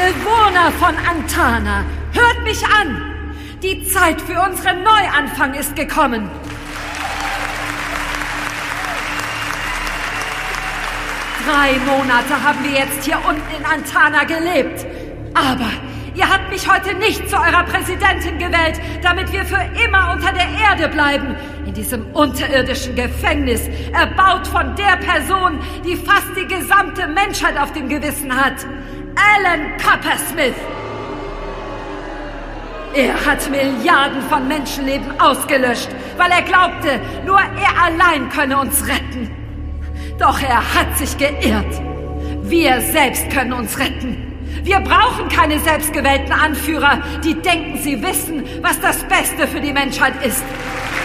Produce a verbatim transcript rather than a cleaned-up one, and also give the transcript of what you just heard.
Bewohner von Antana, hört mich an! Die Zeit für unseren Neuanfang ist gekommen. Drei Monate haben wir jetzt hier unten in Antana gelebt. Aber ihr habt mich heute nicht zu eurer Präsidentin gewählt, damit wir für immer unter der Erde bleiben. In diesem unterirdischen Gefängnis, erbaut von der Person, die fast die gesamte Menschheit auf dem Gewissen hat. Alan Coppersmith. Er hat Milliarden von Menschenleben ausgelöscht, weil er glaubte, nur er allein könne uns retten. Doch er hat sich geirrt. Wir selbst können uns retten. Wir brauchen keine selbstgewählten Anführer, die denken, sie wissen, was das Beste für die Menschheit ist.